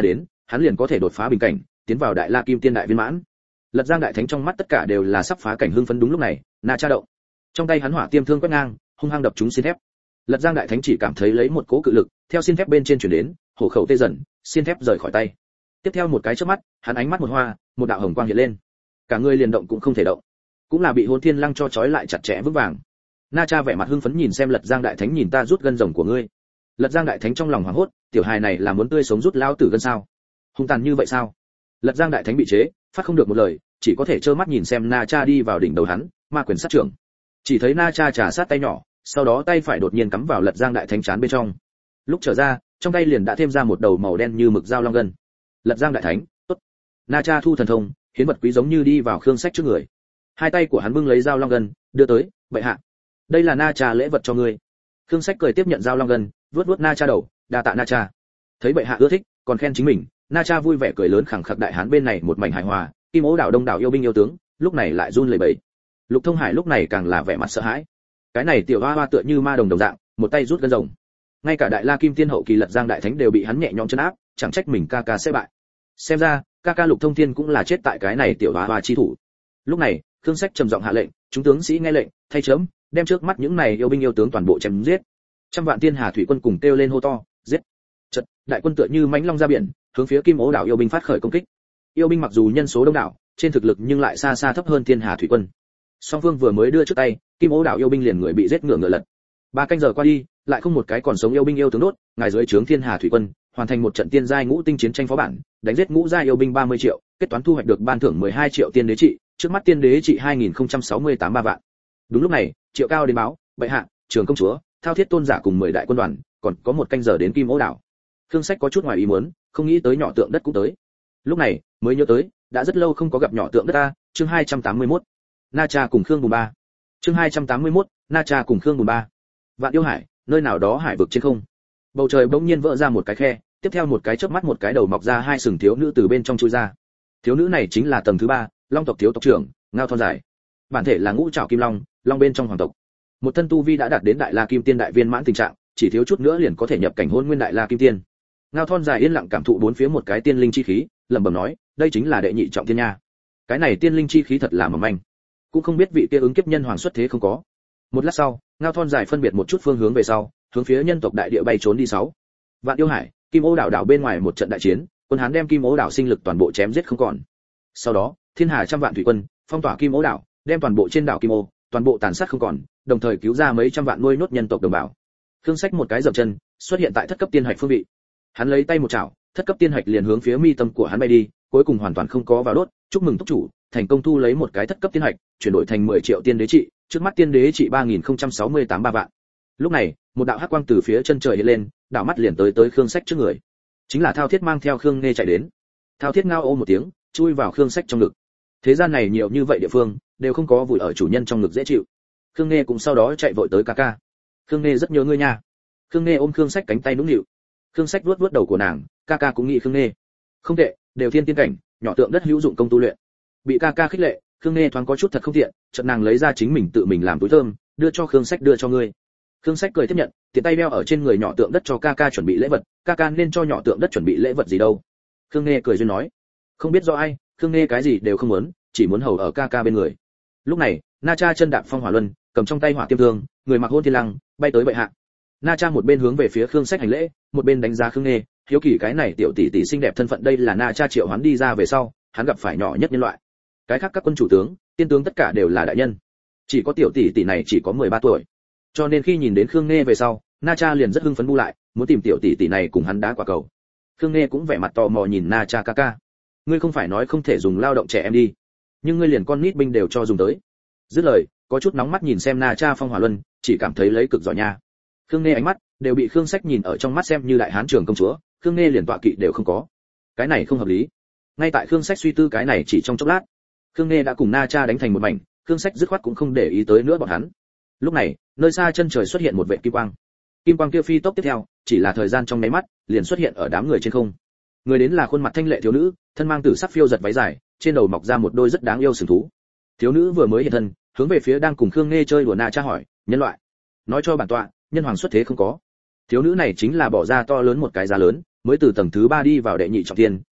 hắn liền có thể đột phá bình cảnh, tiến vào đại la kim tiên đại viên mãn. Lật Giang đại thánh trong mắt tất cả đều là sắp phá cảnh hưng phấn. Đúng lúc này, Na Cha động. Trong tay hắn hỏa tiêm thương quét ngang, hung hăng đập trúng xiên thép. Lật Giang đại thánh chỉ cảm thấy lấy một cỗ cự lực theo xiên thép bên trên truyền đến, hổ khẩu tê dần, xiên thép rời khỏi tay. Tiếp theo một cái chớp mắt, hắn ánh mắt một hoa, một đạo hồng quang hiện lên. Cả người liền động cũng không thể động, cũng là bị Hồn Thiên Lăng cho trói lại chặt chẽ vững vàng. Na Cha vẻ mặt hưng phấn nhìn xem Lật Giang đại thánh, nhìn ta rút gân rồng của ngươi. Lật Giang đại thánh trong lòng hoảng hốt, tiểu hài này là muốn tươi sống rút lao tử gân sao? Hung tàn như vậy sao? Lật Giang đại thánh bị chế, phát không được một lời, chỉ có thể trơ mắt nhìn xem Na Cha đi vào đỉnh đầu hắn, ma quyền sát trưởng. Chỉ thấy Na Cha trà sát tay nhỏ, sau đó tay phải đột nhiên cắm vào Lật Giang đại thánh trán bên trong. Lúc trở ra, trong tay liền đã thêm ra một đầu màu đen như mực dao long gân. Lật Giang đại thánh, tốt. Na Cha thu thần thông, hiến vật quý giống như đi vào Khương Sách trước người. Hai tay của hắn bưng lấy dao long gân, đưa tới, bệ hạ. Đây là Na Cha lễ vật cho ngươi. Khương Sách cười tiếp nhận dao long gân, vuốt vuốt Na Cha đầu, đa tạ Na Cha. Thấy bệ hạ ưa thích, còn khen chính mình, Na Cha vui vẻ cười lớn khẳng khặc. Đại hán bên này một mảnh hài hòa, Kim Ố đảo đông đảo yêu binh yêu tướng, lúc này lại run lẩy bẩy. Lục Thông Hải lúc này càng là vẻ mặt sợ hãi. Cái này tiểu hoa hoa tựa như ma đồng đồng dạng, một tay rút gân rồng. Ngay cả đại la kim tiên hậu kỳ Lật Giang đại thánh đều bị hắn nhẹ nhõm trấn áp, chẳng trách mình ca ca sẽ bại. Xem ra, ca ca Lục Thông Thiên cũng là chết tại cái này tiểu hoa hoa chi thủ. Lúc này, Khương Sách trầm giọng hạ lệnh, chúng tướng sĩ nghe lệnh, thay chấm, đem trước mắt những này yêu binh yêu tướng toàn bộ chém giết. Trăm vạn tiên hà thủy quân cùng kêu lên hô to, giết. Chợt, đại quân tựa như mãnh long ra biển, hướng phía Kim Ố đảo yêu binh phát khởi công kích. Yêu binh mặc dù nhân số đông đảo, trên thực lực nhưng lại xa xa thấp hơn tiên hà thủy quân. Song phương vừa mới đưa trước tay, Kim Ố đảo yêu binh liền người bị giết ngựa ngựa lật. Ba canh giờ qua đi, lại không một cái còn sống yêu binh yêu tướng đốt, ngài dưới trướng thiên hà thủy quân, hoàn thành một trận tiên giai ngũ tinh chiến tranh phó bản, đánh giết ngũ giai yêu binh ba mươi triệu, kết toán thu hoạch được ban thưởng mười hai triệu tiên đế trị, trước mắt tiên đế trị hai nghìn không trăm sáu mươi tám ba vạn. Đúng lúc này, Triệu Cao đến báo, bệ hạ, Trường công chúa, Thao Thiết tôn giả cùng mười đại quân đoàn, còn có một canh giờ đến Kim Ố đảo. Khương Sách có chút ngoài ý muốn, không nghĩ tới nhỏ tượng đất cũng tới. Lúc này, mới nhớ tới, đã rất lâu không có gặp nhỏ tượng đất ta, chương hai trăm tám mươi mốt. Na Cha cùng Khương Bùn Ba. Chương hai trăm tám mươi mốt, Na Cha cùng Khương Bùn Ba. Vạn Yêu Hải, nơi nào đó hải vực trên không. Bầu trời bỗng nhiên vỡ ra một cái khe, tiếp theo một cái chớp mắt một cái đầu mọc ra hai sừng thiếu nữ từ bên trong chui ra. Thiếu nữ này chính là tầng thứ ba, Long tộc thiếu tộc trưởng, Ngao Thon Dài. Bản thể là ngũ trảo kim long, long bên trong hoàng tộc. Một thân tu vi đã đạt đến đại la kim tiên đại viên mãn tình trạng, chỉ thiếu chút nữa liền có thể nhập cảnh hôn nguyên đại la kim tiên. Ngao Thon Dài yên lặng cảm thụ bốn phía một cái tiên linh chi khí, lẩm bẩm nói, đây chính là đệ nhị trọng thiên nha. Cái này tiên linh chi khí thật là mỏng manh, cũng không biết vị kia ứng kiếp nhân hoàng xuất thế không có. Một lát sau, Ngao Thon Dài phân biệt một chút phương hướng về sau, hướng phía nhân tộc đại địa bay trốn đi. Sáu. Vạn Yêu Hải, Kim Ố đảo đảo bên ngoài một trận đại chiến, quân Hán đem Kim Ố đảo sinh lực toàn bộ chém giết không còn. Sau đó, thiên hà trăm vạn thủy quân phong tỏa Kim Ố đảo, đem toàn bộ trên đảo Kim Ố toàn bộ tàn sát không còn, đồng thời cứu ra mấy trăm vạn nuôi nốt nhân tộc đồng bào. Khương Sách một cái dậm chân, xuất hiện tại thất cấp tiên hạch phương vị. Hắn lấy tay một chảo, thất cấp tiên hạch liền hướng phía mi tâm của hắn bay đi, cuối cùng hoàn toàn không có vào đốt. Chúc mừng túc chủ, thành công thu lấy một cái thất cấp tiên hạch, chuyển đổi thành mười triệu tiên đế trị, trước mắt tiên đế trị ba nghìn không trăm sáu mươi tám ba vạn. Lúc này, một đạo hắc quang từ phía chân trời hiện lên, đạo mắt liền tới tới Khương Sách trước người. Chính là Thao Thiết mang theo Khương Nghe chạy đến. Thao Thiết ngao ô một tiếng, chui vào Khương Sách trong ngực. Thế gian này nhiều như vậy địa phương, đều không có vùi ở chủ nhân trong ngực dễ chịu. Khương Nghe cũng sau đó chạy vội tới ca ca. Khương Nghe rất nhớ ngươi nha. Khương Nghe ôm Khương Sách cánh tay nũng nịu. Khương Sách vuốt vuốt đầu của nàng, ca ca cũng nghĩ Khương Nghe. Không tệ, đều thiên tiên cảnh, nhỏ tượng đất hữu dụng công tu luyện. Bị ca ca khích lệ, Khương Nghe thoáng có chút thật không tiện, chợt nàng lấy ra chính mình tự mình làm túi thơm, đưa cho Khương Sách, đưa cho ngươi. Khương Sách cười tiếp nhận, tiện tay đeo ở trên người nhỏ tượng đất cho ca ca chuẩn bị lễ vật, ca ca nên cho nhỏ tượng đất chuẩn bị lễ vật gì đâu. Khương Nghe cười duyên nói, không biết do ai, Khương Nghe cái gì đều không muốn, chỉ muốn hầu ở ca ca bên người. Lúc này, Na Cha chân đạp phong hỏa luân, cầm trong tay hỏa tiêm thương, người mặc Hôn Thiên Lăng, bay tới bệ hạ. Na Cha một bên hướng về phía Khương Sách hành lễ, một bên đánh giá Khương Nghe, hiếu kỳ cái này tiểu tỷ tỷ xinh đẹp thân phận. Đây là Na Cha triệu hoán đi ra về sau, hắn gặp phải nhỏ nhất nhân loại. Cái khác các quân chủ tướng, tiên tướng tất cả đều là đại nhân, chỉ có tiểu tỷ tỷ này chỉ có mười ba tuổi. Cho nên khi nhìn đến Khương Nghe về sau, Na Cha liền rất hưng phấn bu lại, muốn tìm tiểu tỷ tỷ này cùng hắn đá quả cầu. Khương Nghe cũng vẻ mặt tò mò nhìn Na Cha ca ca. Ngươi không phải nói không thể dùng lao động trẻ em đi, nhưng ngươi liền con nít binh đều cho dùng tới. Dứt lời, có chút nóng mắt nhìn xem Na Cha phong hỏa luân, chỉ cảm thấy lấy cực giỏi nha. Khương Nghe ánh mắt đều bị Khương Sách nhìn ở trong mắt xem như đại hán trưởng công chúa, Khương Nghe liền tọa kỵ đều không có. Cái này không hợp lý. Ngay tại Khương Sách suy tư cái này chỉ trong chốc lát, Khương Nghe đã cùng Na Cha đánh thành một mảnh, Khương Sách dứt khoát cũng không để ý tới nữa bọn hắn. Lúc này, nơi xa chân trời xuất hiện một vệt kim quang. Kim quang kia phi tốc tiếp theo, chỉ là thời gian trong mấy mắt, liền xuất hiện ở đám người trên không. Người đến là khuôn mặt thanh lệ thiếu nữ, thân mang tử sắc phiêu giật váy dài, trên đầu mọc ra một đôi rất đáng yêu sừng thú. Thiếu nữ vừa mới hiện thân, hướng về phía đang cùng Khương Nghe chơi đùa Na Cha hỏi, nhân loại, nói cho bản tọa, nhân hoàng xuất thế không có. Thiếu nữ này chính là bỏ ra to lớn một cái giá lớn, mới từ tầng thứ ba đi vào đệ nhị trọng thiên,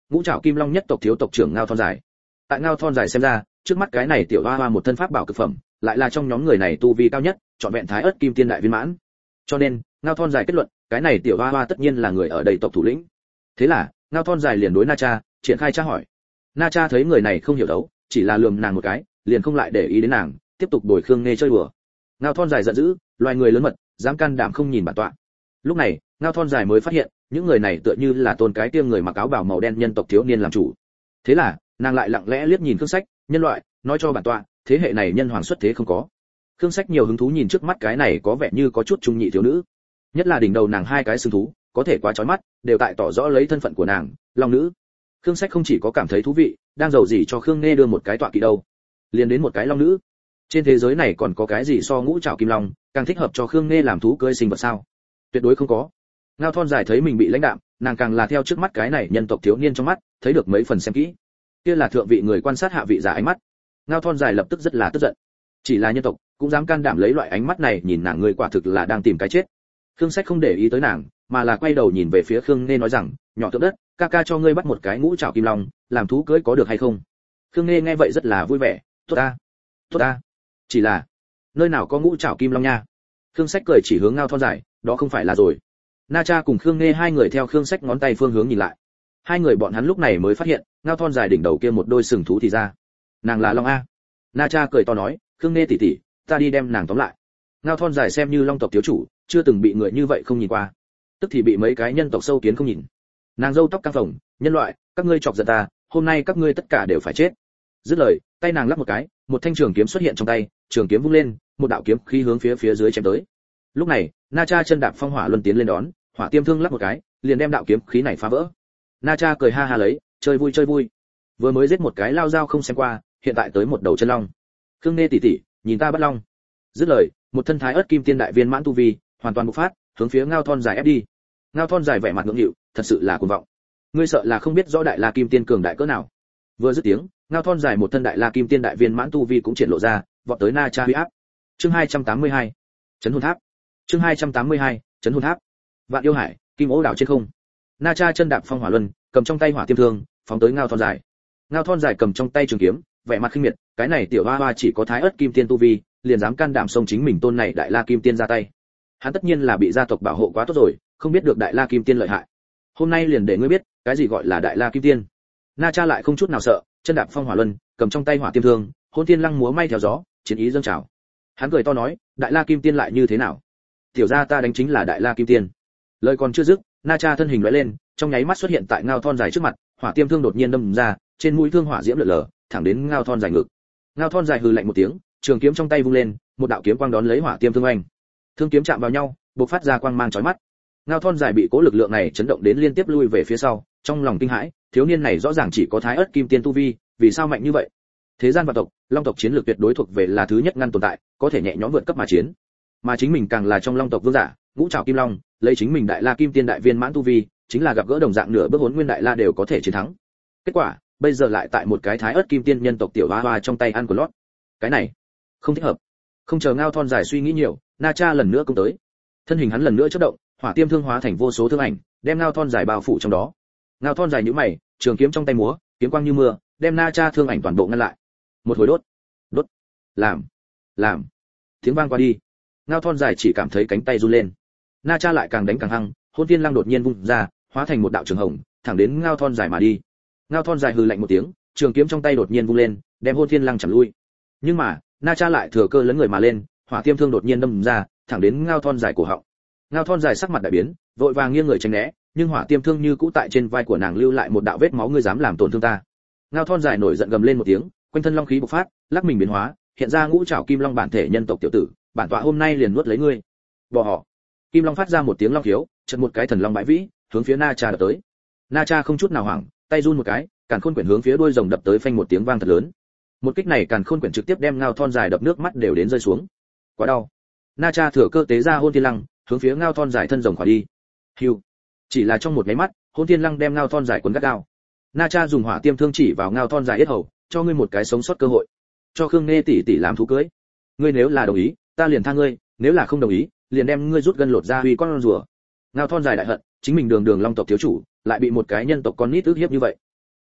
ngũ trảo kim long nhất tộc thiếu tộc trưởng Ngao Thon Dài. Tại Ngao Thon Dài xem ra, trước mắt cái này tiểu hoa hoa một thân pháp bảo cực phẩm, lại là trong nhóm người này tu vi cao nhất, chọn vẹn thái ớt kim tiên đại viên mãn. Cho nên, Ngao Thon Dài kết luận, cái này tiểu hoa hoa tất nhiên là người ở đây tộc thủ lĩnh. Thế là, Ngao Thon Dài liền đối Na Cha triển khai tra hỏi. Na Cha thấy người này không hiểu đấu, chỉ là lườm nàng một cái, liền không lại để ý đến nàng, tiếp tục bồi Khương Nghe chơi đùa. Ngao Thon Dài giận dữ, loài người lớn mật, dám can đảm không nhìn bản tọa. Lúc này, Ngao Thon Dài mới phát hiện, những người này tựa như là tôn cái tiêm người mặc áo bào màu đen nhân tộc thiếu niên làm chủ. Thế là, nàng lại lặng lẽ liếc nhìn Khương Sách, nhân loại, nói cho bản tọa, thế hệ này nhân hoàng xuất thế không có. Khương Sách nhiều hứng thú nhìn trước mắt cái này có vẻ như có chút trung nhị thiếu nữ, nhất là đỉnh đầu nàng hai cái sừng thú, có thể quá chói mắt, đều tại tỏ rõ lấy thân phận của nàng, long nữ. Khương Sách không chỉ có cảm thấy thú vị, đang giàu gì cho Khương Nghe đưa một cái tọa kỵ đâu, liền đến một cái long nữ. Trên thế giới này còn có cái gì so ngũ trảo kim long càng thích hợp cho Khương Nghe làm thú cưỡi sinh vật sao? Tuyệt đối không có. Ngao Thon Dài thấy mình bị lãnh đạm, nàng càng là theo trước mắt cái này nhân tộc thiếu niên trong mắt, thấy được mấy phần xem kỹ. Kia là thượng vị người quan sát hạ vị giả ánh mắt. Ngao Thon Dài lập tức rất là tức giận. Chỉ là nhân tộc, cũng dám can đảm lấy loại ánh mắt này nhìn nàng, người quả thực là đang tìm cái chết. Khương Sách không để ý tới nàng, mà là quay đầu nhìn về phía Khương Nghe nói rằng, nhỏ tượng đất, ca ca cho ngươi bắt một cái ngũ trảo kim long, làm thú cưỡi có được hay không? Khương Nghe nghe vậy rất là vui vẻ, tốt ta, tốt ta. Chỉ là, nơi nào có ngũ trảo kim long nha? Khương Sách cười chỉ hướng Ngao Thon Dài, đó không phải là rồi. Na Cha cùng Khương Nghe hai người theo Khương Sách ngón tay phương hướng nhìn lại. Hai người bọn hắn lúc này mới phát hiện, Ngao Thon Dài đỉnh đầu kia một đôi sừng thú thì ra, nàng là long a. Na Cha cười to nói, Khương Nghe tỷ tỷ, ta đi đem nàng tóm lại. Ngao Thon Dài xem như long tộc thiếu chủ, chưa từng bị người như vậy không nhìn qua, tức thì bị mấy cái nhân tộc sâu kiến không nhìn. Nàng râu tóc căng phồng, nhân loại, các ngươi chọc giận ta, hôm nay các ngươi tất cả đều phải chết. Dứt lời, tay nàng lắc một cái, một thanh trường kiếm xuất hiện trong tay, trường kiếm vung lên, một đạo kiếm khí hướng phía phía dưới chém tới. Lúc này, Na Cha chân đạp phong hỏa luân tiến lên đón, hỏa tiêm thương lắc một cái, liền đem đạo kiếm khí này phá vỡ. Na Cha cười ha ha lấy, chơi vui chơi vui. Vừa mới giết một cái lao dao không xem qua, hiện tại tới một đầu chân long. Khương Nghe tỷ tỷ, nhìn ta bắt long. Dứt lời, một thân thái ớt kim tiên đại viên mãn tu vi, hoàn toàn bộc phát, hướng phía Ngao Thon Dài ép đi. Ngao Thon Dài vẻ mặt ngưỡng nghịu, thật sự là cuồng vọng. Ngươi sợ là không biết rõ đại la kim tiên cường đại cỡ nào. Vừa dứt tiếng, Ngao Thon Dài một thân đại la kim tiên đại viên mãn tu vi cũng triển lộ ra, vọt tới Na Cha uy áp. Chương hai trăm tám mươi hai, Chấn hồn tháp. Chương hai trăm tám mươi hai, Chấn hồn tháp. Vạn yêu hải, kim ố đảo trên không. Na Cha chân đạp phong hỏa luân, cầm trong tay hỏa tiêm thương, phóng tới Ngao Thon Dài. Ngao Thon Dài cầm trong tay trường kiếm, vẻ mặt khinh miệt, cái này tiểu hoa hoa chỉ có thái ớt kim tiên tu vi, liền dám can đảm xông chính mình tôn này đại la kim tiên ra tay. Hắn tất nhiên là bị gia tộc bảo hộ quá tốt rồi, không biết được đại la kim tiên lợi hại. Hôm nay liền để ngươi biết, cái gì gọi là đại la kim tiên. Na Cha lại không chút nào sợ, chân đạp phong hỏa luân, cầm trong tay hỏa tiêm thương, hôn thiên lăng múa may theo gió, chiến ý dâng trào. Hắn cười to nói, đại la kim tiên lại như thế nào? Tiểu gia ta đánh chính là đại la kim tiên. Lời còn chưa dứt, Na Cha thân hình lóe lên, trong nháy mắt xuất hiện tại Ngao Thon Dài trước mặt, hỏa tiêm thương đột nhiên đâm ra, trên mũi thương hỏa diễm lượn lờ, thẳng đến Ngao Thon Dài ngực. Ngao Thon Dài hừ lạnh một tiếng, trường kiếm trong tay vung lên, một đạo kiếm quang đón lấy hỏa tiêm thương oanh. Thương kiếm chạm vào nhau, bộc phát ra quang mang chói mắt. Ngao Thon Dài bị cố lực lượng này chấn động đến liên tiếp lui về phía sau, trong lòng kinh hãi, thiếu niên này rõ ràng chỉ có thái ớt kim tiên tu vi, vì sao mạnh như vậy? Thế gian và tộc, long tộc chiến lược tuyệt đối thuộc về là thứ nhất ngăn tồn tại, có thể nhẹ nhõm vượt cấp mà chiến. Mà chính mình càng là trong long tộc vương giả, ngũ trảo kim long, lấy chính mình đại la kim tiên đại viên mãn tu vi, chính là gặp gỡ đồng dạng nửa bước hỗn nguyên đại la đều có thể chiến thắng. Kết quả, bây giờ lại tại một cái thái ớt kim tiên nhân tộc tiểu hoa hoa trong tay ăn của lót. Cái này, không thích hợp. Không chờ Ngao Thon Dài suy nghĩ nhiều, Na Cha lần nữa công tới. Thân hình hắn lần nữa chớp động, hỏa tiêm thương hóa thành vô số thương ảnh, đem Ngao Thon Dài bao phủ trong đó. Ngao Thon Dài nhíu mày, trường kiếm trong tay múa, kiếm quang như mưa, đem Na Cha thương ảnh toàn bộ ngăn lại. Một hồi đốt, đốt, làm, làm. Tiếng vang qua đi, Ngao Thon Dài chỉ cảm thấy cánh tay run lên. Na Cha lại càng đánh càng hăng, hôn thiên lăng đột nhiên vung ra, hóa thành một đạo trường hồng, thẳng đến Ngao Thon Dài mà đi. Ngao Thon Dài hừ lạnh một tiếng, trường kiếm trong tay đột nhiên vung lên, đem hôn thiên lăng chặn lui. Nhưng mà, Na Cha lại thừa cơ lấn người mà lên, hỏa tiêm thương đột nhiên đâm ra, thẳng đến Ngao Thon Dài cổ họng. Ngao Thon Dài sắc mặt đại biến, vội vàng nghiêng người tránh né, nhưng hỏa tiêm thương như cũ tại trên vai của nàng lưu lại một đạo vết máu, ngươi dám làm tổn thương ta. Ngao Thon Dài nổi giận gầm lên một tiếng, quanh thân long khí bộc phát, lắc mình biến hóa, hiện ra ngũ trảo kim long bản thể nhân tộc tiểu tử, bản tọa hôm nay liền nuốt lấy ngươi. Bỏ họ. Kim long phát ra một tiếng long khiếu, chợt một cái thần long bãi vĩ, hướng phía Na Cha đập tới. Na Cha không chút nào hoảng, tay run một cái, càn khôn quyển hướng phía đuôi rồng đập tới, phanh một tiếng vang thật lớn. Một kích này càn khôn quyển trực tiếp đem Ngao Thon Dài đập nước mắt đều đến rơi xuống. Quá đau. Na Cha thừa cơ tế ra hôn thiên lăng, hướng phía Ngao Thon Dài thân rồng khỏa đi. Hưu. Chỉ là trong một cái mắt, hôn thiên lăng đem Ngao Thon Dài quấn gắt gao. Na Cha dùng hỏa tiêm thương chỉ vào Ngao Thon Dài yết hầu, cho ngươi một cái sống sót cơ hội, cho Khương Nghe tỷ tỷ làm thú cưới. Ngươi nếu là đồng ý, ta liền tha ngươi, nếu là không đồng ý, liền đem ngươi rút gân lột ra huy con rùa. Ngao Thon Dài đại hận, chính mình đường đường long tộc thiếu chủ, lại bị một cái nhân tộc con nít ức hiếp như vậy.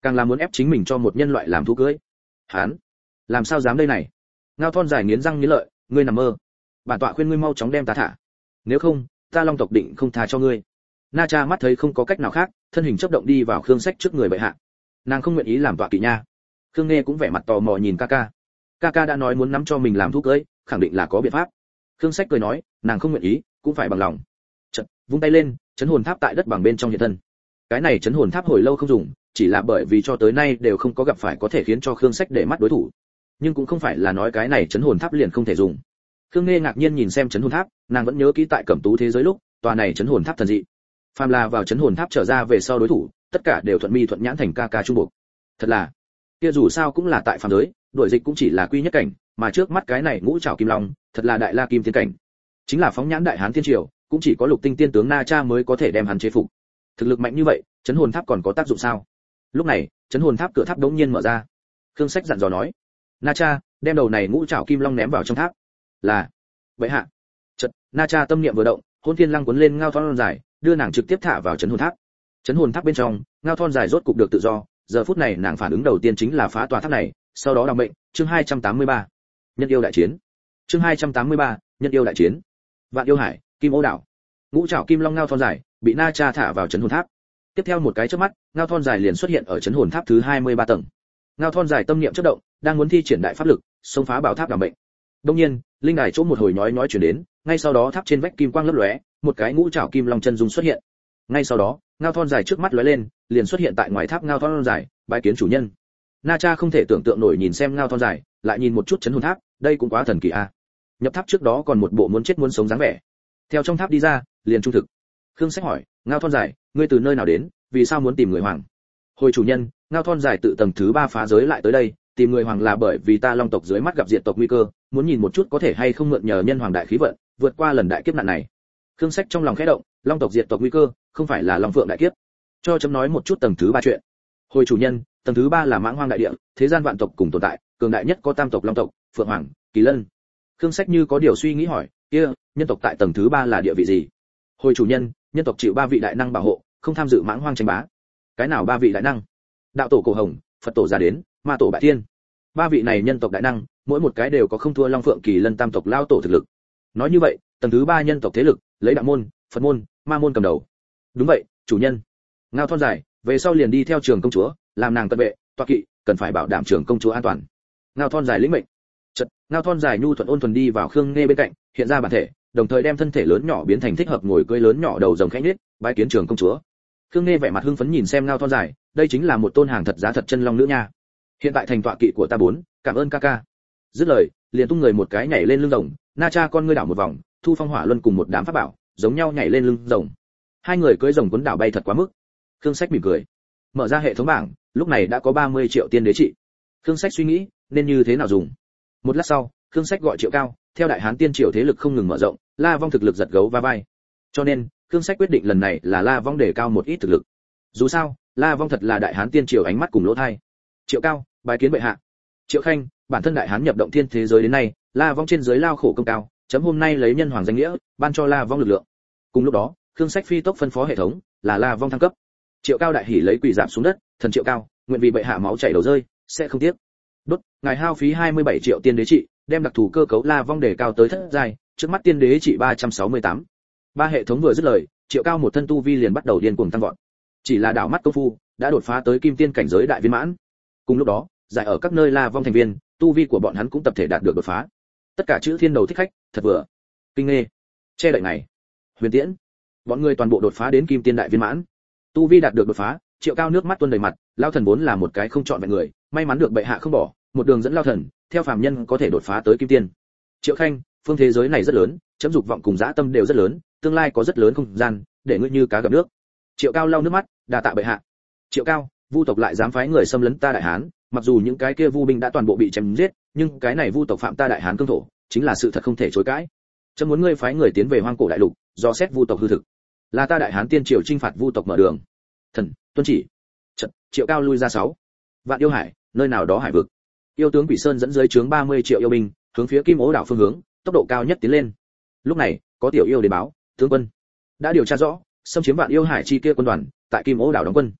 càng là muốn ép chính mình cho một nhân loại làm thú cưới. Hắn làm sao dám đây này? Ngao Thon dài nghiến răng nghiến lợi, ngươi nằm mơ. Bản tọa khuyên ngươi mau chóng đem ta thả, nếu không ta Long tộc định không tha cho ngươi. Na Cha mắt thấy không có cách nào khác, thân hình chớp động đi vào Khương Sách trước người bệ hạ. Nàng không nguyện ý làm tọa kỵ nha. Khương Nghe cũng vẻ mặt tò mò nhìn ca ca. Ca ca đã nói muốn nắm cho mình làm thú cưới, khẳng định là có biện pháp. Khương Sách cười nói, nàng không nguyện ý, cũng phải bằng lòng. Chợt, vung tay lên, chấn hồn tháp tại đất bằng bên trong hiện thân. Cái này chấn hồn tháp hồi lâu không dùng, chỉ là bởi vì cho tới nay đều không có gặp phải có thể khiến cho Khương Sách để mắt đối thủ. Nhưng cũng không phải là nói cái này chấn hồn tháp liền không thể dùng. Khương Nghe ngạc nhiên nhìn xem chấn hồn tháp, nàng vẫn nhớ kỹ tại Cẩm Tú thế giới lúc, tòa này chấn hồn tháp thần dị. Phàm là vào chấn hồn tháp trở ra về sau đối thủ, tất cả đều thuận mi thuận nhãn thành ca ca trung buộc. Thật là, kia dù sao cũng là tại phàm giới, đuổi dịch cũng chỉ là quy nhất cảnh, mà trước mắt cái này ngũ trảo kim long, thật là đại la kim tiên cảnh. Chính là phóng nhãn đại hán tiên triều, cũng chỉ có lục tinh tiên tướng Na Cha mới có thể đem hắn chế phục. Thực lực mạnh như vậy, chấn hồn tháp còn có tác dụng sao? Lúc này, chấn hồn tháp cửa tháp đống nhiên mở ra. Khương Sách dặn dò nói, Na Cha, đem đầu này ngũ trảo kim long ném vào trong tháp. Là, vậy hạ. Chợt, Na Cha tâm niệm vừa động, hôn thiên lăng cuốn lên Ngao Thon dài, đưa nàng trực tiếp thả vào chấn hồn tháp. Chấn hồn tháp bên trong, Ngao Thon dài rốt cục được tự do, giờ phút này nàng phản ứng đầu tiên chính là phá tòa tháp này, sau đó đào mệnh. Chương hai trăm tám mươi ba, nhân yêu đại chiến. Chương hai trăm tám mươi ba, nhân yêu đại chiến. Vạn yêu hải, Kim Ô đảo. Ngũ trảo kim long Ngao Thon dài bị Na Cha thả vào chấn hồn tháp. Tiếp theo một cái chớp mắt, Ngao Thon dài liền xuất hiện ở chấn hồn tháp thứ hai mươi ba tầng. Ngao Thon dài tâm niệm chớp động, đang muốn thi triển đại pháp lực, xông phá bảo tháp đảm mệnh. Đương nhiên, linh đài chỗ một hồi nhói nhói truyền đến, ngay sau đó tháp trên vách kim quang lấp lóe, một cái ngũ trảo kim long chân dung xuất hiện. Ngay sau đó, Ngao Thon dài trước mắt lóe lên, liền xuất hiện tại ngoài tháp. Ngao Thon dài, bái kiến chủ nhân. Na Cha không thể tưởng tượng nổi nhìn xem Ngao Thon dài, lại nhìn một chút chấn hồn tháp, đây cũng quá thần kỳ a. À. Nhập tháp trước đó còn một bộ muốn chết muốn sống dáng vẻ. Theo trong tháp đi ra, liền trung thực. Khương Sách hỏi, Ngao Thon dài, ngươi từ nơi nào đến, vì sao muốn tìm người hoàng? Hồi chủ nhân, Ngao Thon dài tự tầng thứ ba phá giới lại tới đây, tìm người hoàng là bởi vì ta Long tộc dưới mắt gặp diệt tộc nguy cơ, muốn nhìn một chút có thể hay không mượn nhờ nhân hoàng đại khí vận, vượt qua lần đại kiếp nạn này. Khương Sách trong lòng khẽ động, Long tộc diệt tộc nguy cơ, không phải là Long Phượng đại kiếp. Cho chấm nói một chút tầng thứ ba chuyện. Hồi chủ nhân, tầng thứ ba là mãng hoang đại địa, thế gian vạn tộc cùng tồn tại, cường đại nhất có tam tộc Long tộc, Phượng Hoàng, Kỳ Lân. Khương Sách như có điều suy nghĩ hỏi, kia, nhân tộc tại tầng thứ ba là địa vị gì? Hồi chủ nhân, nhân tộc chịu ba vị đại năng bảo hộ, không tham dự mãng hoang tranh bá. Cái nào ba vị đại năng? Đạo tổ Cổ Hồng, Phật tổ Già Đến, Ma tổ Bại Thiên. Ba vị này nhân tộc đại năng, mỗi một cái đều có không thua Long Phượng Kỳ Lân tam tộc lao tổ thực lực. Nói như vậy, tầng thứ ba nhân tộc thế lực, lấy đạo môn, Phật môn, Ma môn cầm đầu. Đúng vậy, chủ nhân. Ngao Thon dài, về sau liền đi theo Trường công chúa, làm nàng cận vệ, tọa kỵ, cần phải bảo đảm Trường công chúa an toàn. Ngao Thon dài lĩnh mệnh. Chợt, Ngao Thon dài nhu thuận ôn thuần đi vào Khương Nghe bên cạnh, hiện ra bản thể, đồng thời đem thân thể lớn nhỏ biến thành thích hợp ngồi cưỡi lớn nhỏ đầu rồng khẽ nhếch, bái kiến Trường công chúa. Khương Nghe vẻ mặt hưng phấn nhìn xem Ngao Thon dài, đây chính là một tôn hàng thật giá thật chân long nữ nha. Hiện tại thành tọa kỵ của ta bốn, cảm ơn ca ca. Dứt lời, liền tung người một cái nhảy lên lưng rồng. Na Cha con ngươi đảo một vòng, Thu Phong Hỏa Luân cùng một đám pháp bảo, giống nhau nhảy lên lưng rồng. Hai người cưỡi rồng cuốn đảo bay thật quá mức. Khương Sách mỉm cười, mở ra hệ thống bảng, lúc này đã có ba mươi triệu tiên đế trị. Khương Sách suy nghĩ, nên như thế nào dùng. Một lát sau, Khương Sách gọi Triệu Cao, theo đại hán tiên triều thế lực không ngừng mở rộng, La Vong thực lực giật gấu va vai. Cho nên, Khương Sách quyết định lần này là La Vong để cao một ít thực lực. Dù sao, La Vong thật là đại hán tiên triều ánh mắt cùng lỗ thay. Triệu Cao, bái kiến bệ hạ. Triệu Khanh, bản thân đại hán nhập động thiên thế giới đến nay, La Vong trên dưới lao khổ công cao, chấm hôm nay lấy nhân hoàng danh nghĩa, ban cho La Vong lực lượng. Cùng lúc đó, Khương Sách phi tốc phân phó hệ thống, là La Vong thăng cấp. Triệu Cao đại hỉ lấy quỳ giảm xuống đất, thần Triệu Cao, nguyện vì bệ hạ máu chảy đầu rơi, sẽ không tiếc. Đốt, ngài hao phí hai mươi bảy triệu tiên đế trị, đem đặc thù cơ cấu La Vong để cao tới thất giai, trước mắt tiên đế trị ba trăm sáu mươi tám. Ba hệ thống vừa dứt lời, Triệu Cao một thân tu vi liền bắt đầu điên cuồng tăng vọt. Chỉ là đảo mắt công phu, đã đột phá tới kim tiên cảnh giới đại viên mãn. Cùng lúc đó, giải ở các nơi La Vong thành viên, tu vi của bọn hắn cũng tập thể đạt được đột phá. Tất cả chữ thiên đầu thích khách, thật vừa. Kinh Nghê, che đậy này, Huyền Tiễn, bọn người toàn bộ đột phá đến kim tiên đại viên mãn. Tu vi đạt được đột phá, Triệu Cao nước mắt tuôn đầy mặt, Lao Thần vốn là một cái không chọn vẹn người, may mắn được bệ hạ không bỏ, một đường dẫn Lao Thần, theo phàm nhân có thể đột phá tới kim tiên. Triệu Khanh, phương thế giới này rất lớn, chấm dục vọng cùng dã tâm đều rất lớn, tương lai có rất lớn không gian, để ngươi như cá gặp nước. Triệu Cao lau nước mắt, đa tạ bệ hạ. Triệu Cao, Vu tộc lại dám phái người xâm lấn ta đại hán, mặc dù những cái kia Vu binh đã toàn bộ bị chém giết, nhưng cái này Vu tộc phạm ta đại hán cương thổ, chính là sự thật không thể chối cãi. Chấm muốn ngươi phái người tiến về hoang cổ đại lục, do xét Vu tộc hư thực, là ta đại hán tiên triều chinh phạt Vu tộc mở đường. Thần, tuân chỉ. Trận, Triệu Cao lui ra sáu. Vạn yêu hải, nơi nào đó hải vực. Yêu tướng Quỷ Sơn dẫn dưới trướng ba mươi triệu yêu binh, hướng phía Kim Ố đảo phương hướng, tốc độ cao nhất tiến lên. Lúc này, có tiểu yêu đến báo, tướng quân đã điều tra rõ, xâm chiếm Vạn yêu hải chi kia quân đoàn, tại Kim Ố đảo đóng quân.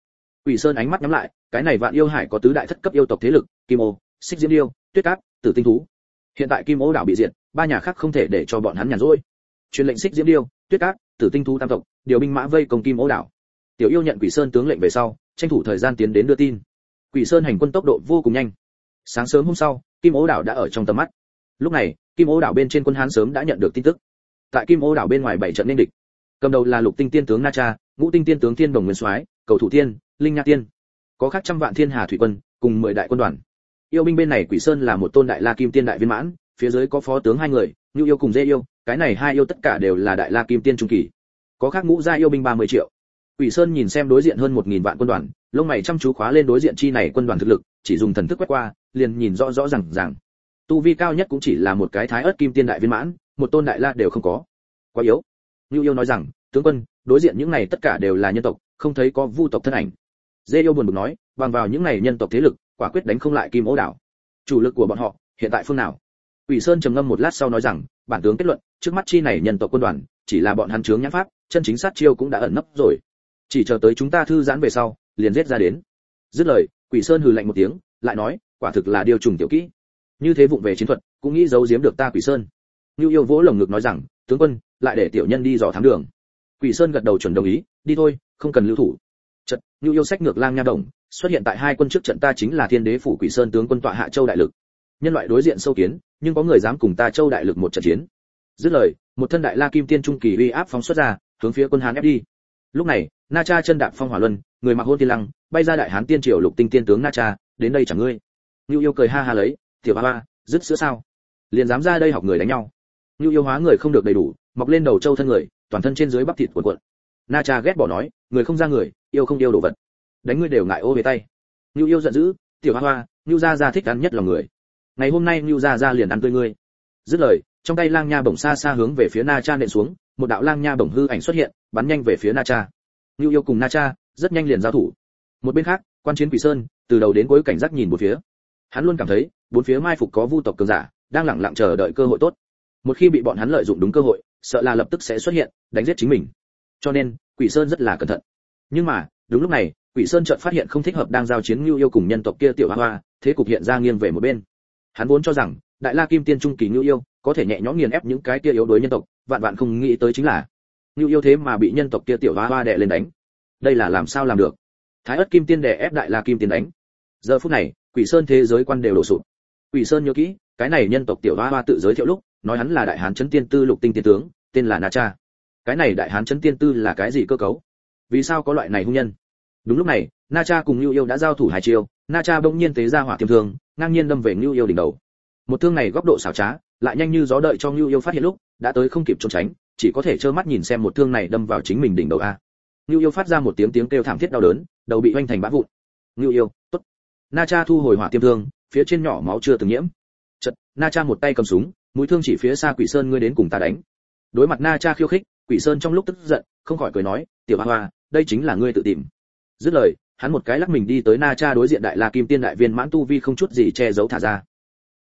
Quỷ Sơn ánh mắt nhắm lại, cái này Vạn Yêu Hải có tứ đại thất cấp yêu tộc thế lực, Kim Ô, Xích Diễm Điêu, Tuyết Cáp, Tử Tinh Thú. Hiện tại Kim Ô đảo bị diệt, ba nhà khác không thể để cho bọn hắn nhàn rỗi. Truyền lệnh Xích Diễm Điêu, Tuyết Cáp, Tử Tinh Thú tam tộc, điều binh mã vây công Kim Ô đảo. Tiểu Yêu nhận Quỷ Sơn tướng lệnh về sau, tranh thủ thời gian tiến đến đưa tin. Quỷ Sơn hành quân tốc độ vô cùng nhanh. Sáng sớm hôm sau, Kim Ô đảo đã ở trong tầm mắt. Lúc này, Kim Ô đảo bên trên quân Hán sớm đã nhận được tin tức. Tại Kim Ô đảo bên ngoài bảy trận nên địch. Cầm đầu là Lục Tinh Tiên tướng Na Cha, Ngũ Tinh Tiên tướng Thiên Đồng Nguyên Soái, Cầu Thủ Tiên, Linh Nha Tiên. Có khác trăm vạn Thiên Hà thủy quân, cùng mười đại quân đoàn. Yêu binh bên này Quỷ Sơn là một tôn đại La Kim Tiên đại viên mãn, phía dưới có phó tướng hai người, Nưu Yêu cùng Dê Yêu, cái này hai yêu tất cả đều là đại La Kim Tiên trung kỳ. Có khác ngũ gia yêu binh ba mươi triệu. Quỷ Sơn nhìn xem đối diện hơn một nghìn vạn quân đoàn, lông mày chăm chú khóa lên đối diện chi này quân đoàn thực lực, chỉ dùng thần thức quét qua, liền nhìn rõ rõ ràng ràng. Tu vi cao nhất cũng chỉ là một cái Thái Ức Kim Tiên đại viên mãn, một tôn đại la đều không có. Quá yếu. Nưu Yêu nói rằng, tướng quân, đối diện những này tất cả đều là nhân tộc, không thấy có vu tộc thân ảnh. Dê Yêu buồn bực nói, bằng vào những này nhân tộc thế lực, quả quyết đánh không lại Kim Ô đảo. Chủ lực của bọn họ hiện tại phương nào? Quỷ Sơn trầm ngâm một lát sau nói rằng, bản tướng kết luận, trước mắt chi này nhân tộc quân đoàn, chỉ là bọn hắn chướng nhãn pháp, chân chính sát chiêu cũng đã ẩn nấp rồi. Chỉ chờ tới chúng ta thư giãn về sau, liền giết ra đến. Dứt lời, Quỷ Sơn hừ lạnh một tiếng, lại nói, quả thực là điều trùng tiểu kỹ. Như thế vụng về chiến thuật, cũng nghĩ giấu giếm được ta Quỷ Sơn. Nưu Yêu vỗ lồng ngực nói rằng, tướng quân, lại để tiểu nhân đi dò thám đường. Quỷ Sơn gật đầu chuẩn đồng ý, đi thôi, không cần lưu thủ. Chợt, Nưu Yêu sách ngược lang nha đồng, xuất hiện tại hai quân trước trận, ta chính là Thiên Đế phủ Quỷ Sơn tướng quân tọa hạ Châu đại lực. Nhân loại đối diện sâu kiến, nhưng có người dám cùng ta Châu đại lực một trận chiến. Dứt lời, một thân đại La Kim Tiên trung kỳ uy áp phóng xuất ra, hướng phía quân Hán ép đi. Lúc này, Na Cha chân đạp phong hỏa luân, người mặc hôn tiên lăng, bay ra đại hán tiên triều Lục Tinh Tiên tướng Na Cha, đến đây chẳng ngươi. Nưu Yêu cười ha ha lấy, tiểu ba ba, dứt sữa sao? Liền dám ra đây học người đánh nhau. Nưu Yêu hóa người không được đầy đủ, mọc lên đầu trâu thân người, toàn thân trên dưới bắp thịt cuộn cuộn. Na Cha ghét bỏ nói, người không ra người, yêu không yêu đồ vật. Đánh ngươi đều ngại ô về tay. Nưu Yêu giận dữ, tiểu hoa, Nưu gia gia thích ăn nhất lòng người. Ngày hôm nay Nưu gia gia liền ăn tươi ngươi. Dứt lời, trong tay lang nha bổng xa xa hướng về phía Na Cha nện xuống, một đạo lang nha bổng hư ảnh xuất hiện, bắn nhanh về phía Na Cha. Nưu Yêu cùng Na Cha rất nhanh liền giao thủ. Một bên khác, quan chiến Quỷ Sơn từ đầu đến cuối cảnh giác nhìn bốn phía. Hắn luôn cảm thấy bốn phía mai phục có vu tộc cường giả đang lẳng lặng chờ đợi cơ hội tốt. Một khi bị bọn hắn lợi dụng đúng cơ hội, sợ là lập tức sẽ xuất hiện, đánh giết chính mình. Cho nên, Quỷ Sơn rất là cẩn thận. Nhưng mà, đúng lúc này, Quỷ Sơn chợt phát hiện không thích hợp, đang giao chiến Nưu Yêu cùng nhân tộc kia tiểu hoa hoa, thế cục hiện ra nghiêng về một bên. Hắn vốn cho rằng, đại La Kim Tiên trung kỳ Nưu Yêu có thể nhẹ nhõm nghiền ép những cái kia yếu đuối nhân tộc, vạn vạn không nghĩ tới chính là Nưu Yêu thế mà bị nhân tộc kia tiểu hoa hoa đè lên đánh. Đây là làm sao làm được? Thái Ức Kim Tiên đè ép đại La Kim Tiên đánh. Giờ phút này, Quỷ Sơn thế giới quan đều đổ sụp. Quỷ Sơn nhớ kỹ, cái này nhân tộc tiểu hoa hoa tự giới thiệu lúc, nói hắn là đại hán chấn tiên tư Lục Tinh Tiên tướng, tên là Na Cha. Cái này đại hán chấn tiên tư là cái gì cơ cấu? Vì sao có loại này hung nhân? Đúng lúc này, Na Cha cùng Nưu Yêu đã giao thủ hai chiêu, Na Cha bỗng nhiên tế ra hỏa tiêm thương, ngang nhiên đâm về Nưu Yêu đỉnh đầu. Một thương này góc độ xảo trá, lại nhanh như gió, đợi cho Nưu Yêu phát hiện lúc, đã tới không kịp trốn tránh, chỉ có thể trơ mắt nhìn xem một thương này đâm vào chính mình đỉnh đầu a. Nưu Yêu phát ra một tiếng tiếng kêu thảm thiết đau đớn, đầu bị hoành thành bã vụn. Nưu Yêu, tốt. Na Cha thu hồi hỏa tiêm thương, phía trên nhỏ máu chưa từng nhiễm. Chợt, Na Cha một tay cầm súng, mũi thương chỉ phía xa Quỷ Sơn, ngươi đến cùng ta đánh. Đối mặt Na Cha khiêu khích, Quỷ Sơn trong lúc tức giận, không khỏi cười nói, tiểu hoa hoa, đây chính là ngươi tự tìm. Dứt lời, hắn một cái lắc mình đi tới Na Cha đối diện, đại La Kim Tiên đại viên mãn tu vi không chút gì che giấu thả ra.